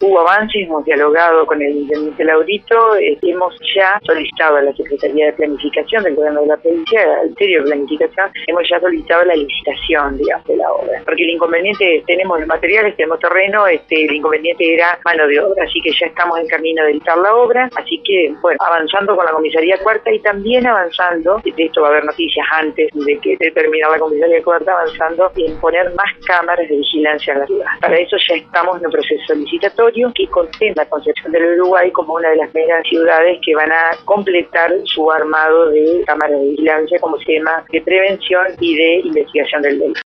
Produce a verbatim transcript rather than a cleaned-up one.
hubo avances, hemos dialogado con el intendente Laurito, eh, hemos ya solicitado a la Secretaría de Planificación del Gobierno de la Provincia, al Ministerio de Planificación, hemos ya solicitado la licitación, digamos, de la obra. Porque el inconveniente, tenemos los materiales, tenemos terreno, este, el inconveniente era mano de obra, así que ya estamos en camino de editar la obra, así que, bueno, avanzando con la Comisaría Cuarta y también avanzando, de esto va a haber noticias antes de que de terminar la Comisaría Cuarta, avanzando en poner más cámaras de vigilancia en la ciudad. Para eso ya estamos en un proceso licitatorio que contempla la Concepción del Uruguay como una de las primeras ciudades que van a completar su armado de cámaras de vigilancia como sistema de prevención y de investigación del delito.